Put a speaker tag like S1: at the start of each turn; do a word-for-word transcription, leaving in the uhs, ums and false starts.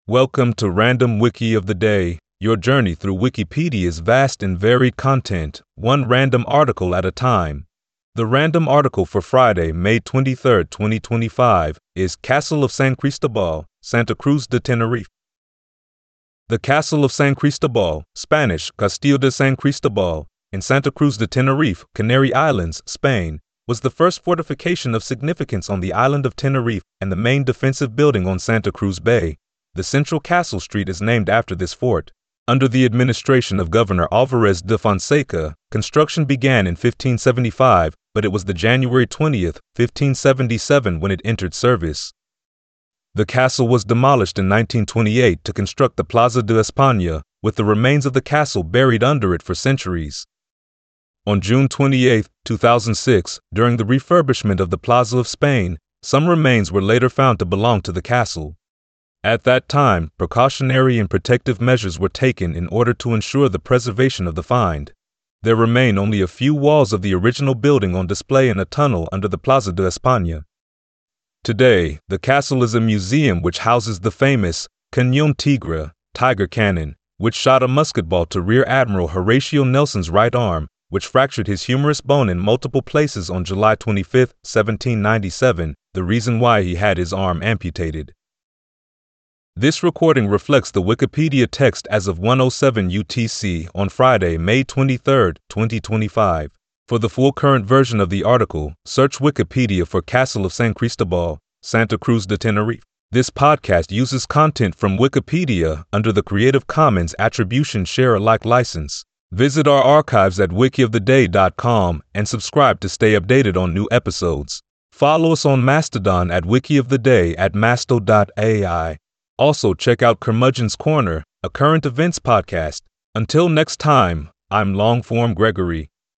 S1: Welcome to Random Wiki of the Day, your journey through Wikipedia's vast and varied content, one random article at a time. The random article for Friday, May twenty-third, twenty twenty-five, is Castle of San Cristobal, Santa Cruz de Tenerife. The Castle of San Cristobal, Spanish Castillo de San Cristobal, in Santa Cruz de Tenerife, Canary Islands, Spain, was the first fortification of significance on the island of Tenerife and the main defensive building on Santa Cruz Bay. The central castle street is named after this fort. Under the administration of Governor Alvarez de Fonseca, construction began in fifteen seventy-five, but it was the January twentieth, fifteen seventy-seven when it entered service. The castle was demolished in nineteen twenty-eight to construct the Plaza de España, with the remains of the castle buried under it for centuries. On June twenty-eighth, two thousand six, during the refurbishment of the Plaza of Spain, some remains were later found to belong to the castle. At that time, precautionary and protective measures were taken in order to ensure the preservation of the find. There remain only a few walls of the original building on display in a tunnel under the Plaza de España. Today, the castle is a museum which houses the famous Cañón Tigre, Tiger Cannon, which shot a musket ball to Rear Admiral Horatio Nelson's right arm, which fractured his humerus bone in multiple places on July twenty-fifth, seventeen ninety-seven, the reason why he had his arm amputated. This recording reflects the Wikipedia text as of one oh seven U T C on Friday, May twenty-third, twenty twenty-five. For the full current version of the article, search Wikipedia for Castle of San Cristobal, Santa Cruz de Tenerife. This podcast uses content from Wikipedia under the Creative Commons Attribution Share Alike license. Visit our archives at wiki of the day dot com and subscribe to stay updated on new episodes. Follow us on Mastodon at wikioftheday at masto dot A I. Also, check out Curmudgeon's Corner, a current events podcast. Until next time, I'm Longform Gregory.